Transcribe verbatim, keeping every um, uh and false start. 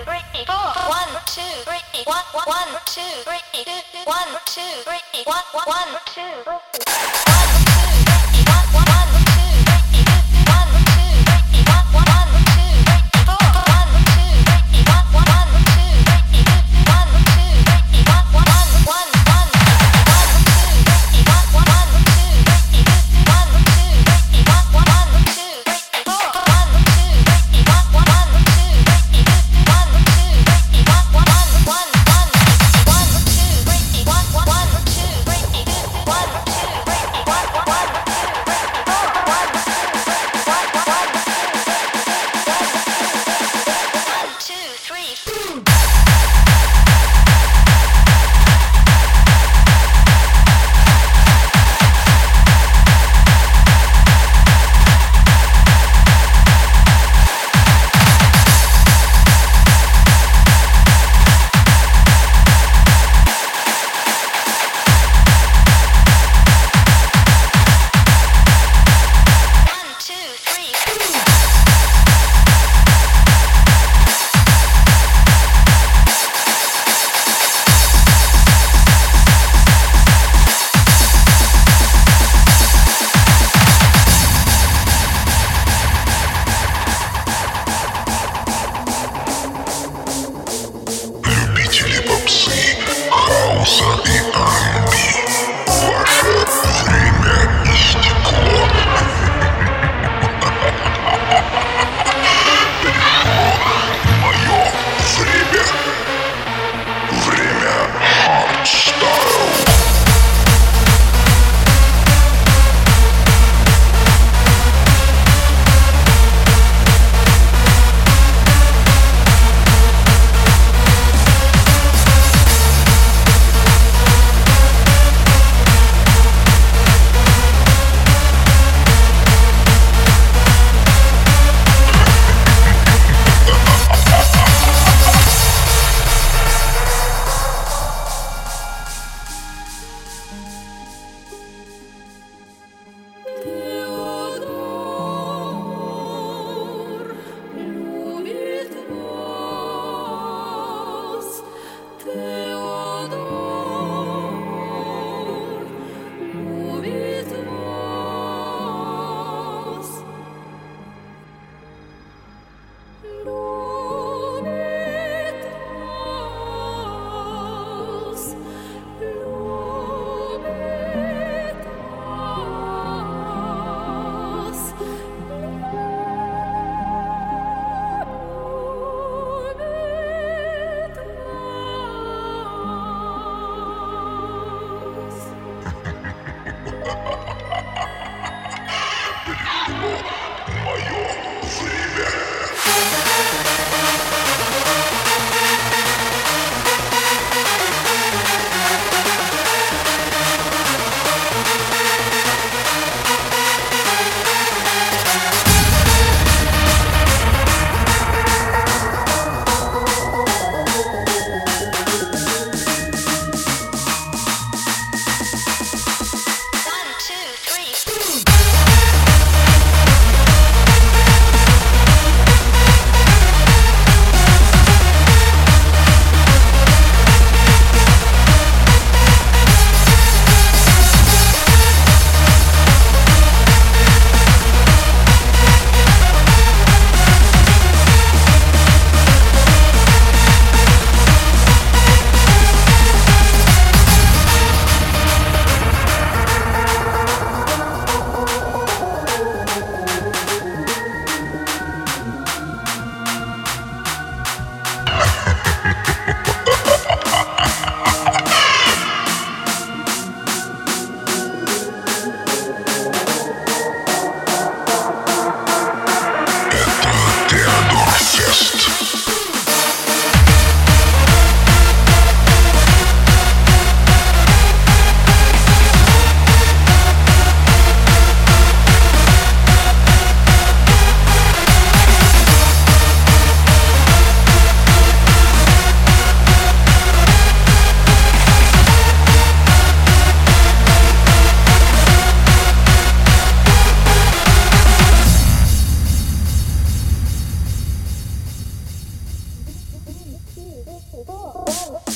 three, four. One, two, three, one, one, one, two, three, two, two, one, two, three, one, one, one, two, three, one, two, three, one, one, one, two, three, two, two, one, two, three, one, one, one, two, three, four. One, two, three, one, one, one, two, three, two, two, one, two, three, one, one, one, one, one, one, two, three, one, one, one, two, three, two, two, one, two, three, one, one, one, two, three, four. One, two, three, one, one, one, two, three, two, two, one, two, three, one, one, one, one, one, one, two, three, one, one, one, two, three, two, two, one, two, three, one, one, one, two, three, four. One, two, three, one, one, one, two, three, four. One, two, three, four. three, four, one.